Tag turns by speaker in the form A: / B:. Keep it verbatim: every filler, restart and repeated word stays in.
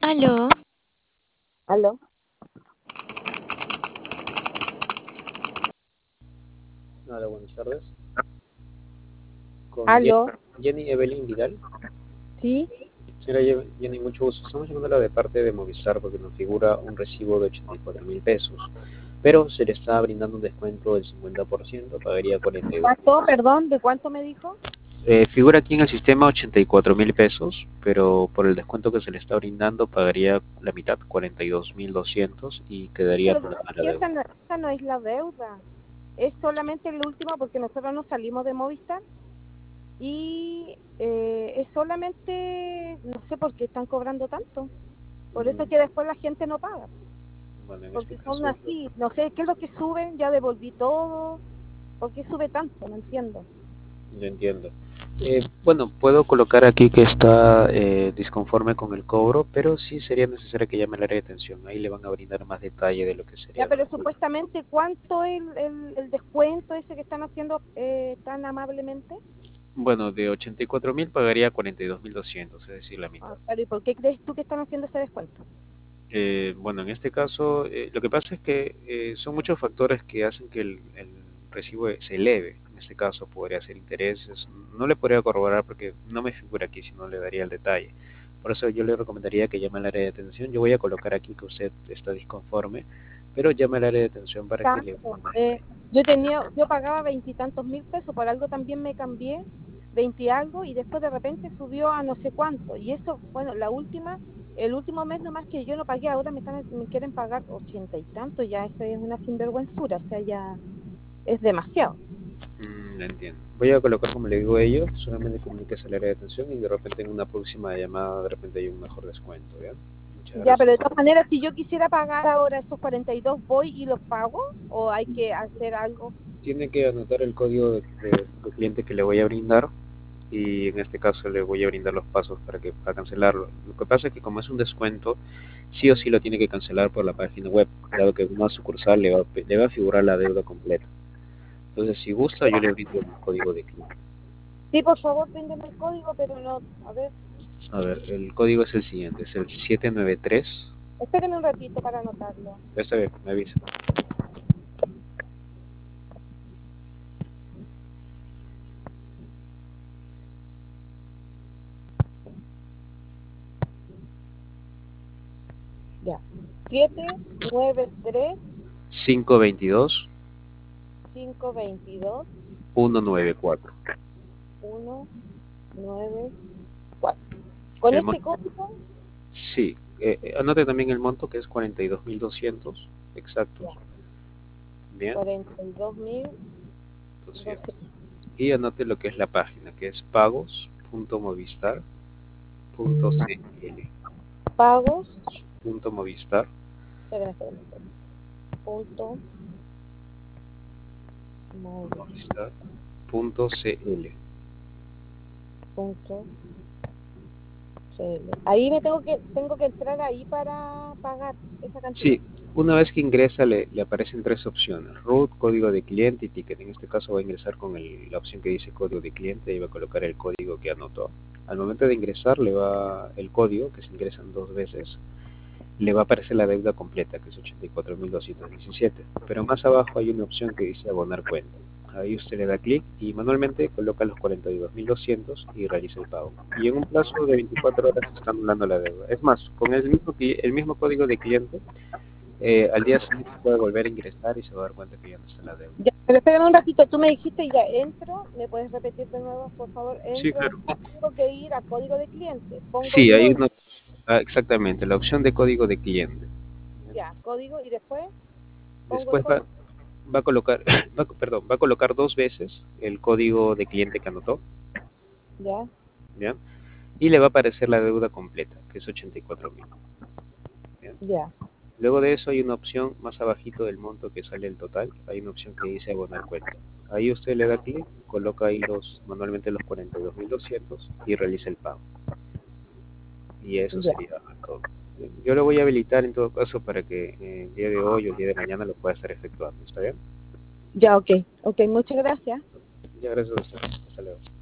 A: Aló.
B: ¿Aló?
C: Hola, buenas tardes. Con Jenny,
B: ¿Aló?
C: Jenny Evelyn Vidal.
B: ¿Sí?
C: Señora Ye- Jenny, mucho gusto. Estamos llamándola de parte de Movistar porque nos figura un recibo de ochenta y cuatro mil pesos, pero se le está brindando un descuento del cincuenta por ciento, pagaría cuarenta y dos mil.
B: ¿Cuánto? Perdón, ¿de cuánto me dijo?
C: Eh, figura aquí en el sistema ochenta y cuatro mil pesos, pero por el descuento que se le está brindando pagaría la mitad, cuarenta y dos mil doscientos, y quedaría
B: Pero
C: abonada la
B: si esa
C: deuda.
B: no, esa no es la deuda. Es solamente el último porque nosotros nos salimos de Movistar y eh, es solamente, no sé por qué están cobrando tanto. Por eso es
C: Mm,
B: que después la gente no paga.
C: Bueno, en este
B: Porque son
C: caso
B: así, no sé, ¿qué es lo que suben? Ya devolví todo. ¿Por qué sube tanto? No entiendo.
C: yo entiendo. Eh, bueno, puedo colocar aquí que está eh, disconforme con el cobro, pero sí sería necesario que llame al área de atención. Ahí le van a brindar más detalle de lo que
B: Ya,
C: sería la
B: pero
C: multa.
B: supuestamente, ¿cuánto es el, el, el descuento ese que están haciendo eh, tan amablemente?
C: Bueno, de ochenta y cuatro mil pagaría cuarenta y dos mil doscientos, es decir, la mitad.
B: Ah, claro, ¿y por qué crees tú que están haciendo ese descuento?
C: Eh, bueno, en este caso, eh, lo que pasa es que eh, son muchos factores que hacen que el, el recibo se eleve. En este caso podría ser intereses. No le podría corroborar porque no me figura aquí, si no le daría el detalle. Por eso yo le recomendaría que llame al área de atención. Yo voy a colocar aquí que usted está disconforme, pero llame al área de atención para que le...
B: Tanto. Eh, yo tenía, yo pagaba veintitantos mil pesos, por algo también me cambié, veinte algo, y después de repente subió a no sé cuánto. Y eso, bueno, la última, el último mes nomás que yo no pagué, ahora me están, me quieren pagar ochenta y tanto, ya eso es una sinvergüenzura, o sea, ya es demasiado.
C: Mm, la entiendo. Voy a colocar como le digo a ellos, solamente comuníquese al área de atención y de repente en una próxima llamada de repente hay un mejor descuento, ¿ya? Muchas
B: Ya, pero de
C: gracias.
B: todas maneras, si yo quisiera pagar ahora esos cuarenta y dos, ¿voy y los pago? ¿O hay que hacer algo?
C: Tiene que anotar el código de, de- de cliente que le voy a brindar y en este caso le voy a brindar los pasos para que para cancelarlo. Lo que pasa es que como es un descuento, sí o sí lo tiene que cancelar por la página web, dado que en una sucursal le va, a pe- le va a figurar la deuda completa. Entonces, si gusta, yo le brindo el código de cliente.
B: Sí, por favor, véndeme el código, pero no, a ver,
C: A ver, el código es el siguiente, es el siete nueve tres.
B: espérenme un ratito para anotarlo.
C: Esta vez me avisa.
B: Ya. Siete nueve tres
C: cinco veintidós
B: cinco veintidós
C: uno nueve cuatro.
B: uno nueve cuatro. Con
C: El
B: este
C: monto,
B: código,
C: sí, eh, eh, anote también el monto que es cuarenta y dos mil doscientos exactos.
B: ya,
C: Bien,
B: cuarenta y dos mil
C: doscientos.
B: doscientos.
C: Y anote lo que es la página, que es pagos punto movistar punto cl.
B: Pagos,
C: Punto movistar
B: espérenme, espérenme, espérenme, punto móvil,
C: movistar punto cl.
B: punto cl. Ahí me tengo que, tengo que entrar ahí para pagar esa cantidad.
C: Sí, una vez que ingresa le, le aparecen tres opciones: root, código de cliente y ticket. En este caso va a ingresar con el- la opción que dice código de cliente y va a colocar el código que anotó. Al momento de ingresar le va el código, que se ingresan dos veces, le va a aparecer la deuda completa, que es ochenta y cuatro mil doscientos diecisiete. Pero más abajo hay una opción que dice abonar cuenta. Ahí usted le da clic y manualmente coloca los cuarenta y dos mil doscientos y realiza el pago. Y en un plazo de veinticuatro horas se está anulando la deuda. Es más, con el mismo, cli- el mismo código de cliente, eh, al día siguiente puede volver a ingresar y se va a dar cuenta que ya no está la deuda.
B: Ya, pero espérame un ratito, tú me dijiste ya entro, ¿me puedes repetir de nuevo, por favor?
C: Sí,
B: Entro,
C: claro.
B: tengo que ir a código de cliente, pongo
C: Sí,
B: el
C: hay
B: código,
C: una, ah, exactamente, la opción de código de cliente.
B: ya, código, y después pongo el
C: Después va,
B: código,
C: va a colocar, va, perdón, va a colocar dos veces el código de cliente que anotó,
B: ya,
C: ¿ya? Y le va a aparecer la deuda completa, que es ochenta y cuatro mil.
B: ya,
C: Luego de eso hay una opción más abajito del monto que sale el total, hay una opción que dice abonar cuenta. Ahí usted le da clic, coloca ahí los manualmente los cuarenta y dos mil doscientos y realiza el pago. Y eso
B: ya,
C: sería todo. Yo lo voy a habilitar en todo caso para que eh, el día de hoy o el día de mañana lo pueda estar efectuando. ¿Está bien?
B: ya, ok, ok, muchas gracias.
C: Ya, gracias a usted. Hasta luego.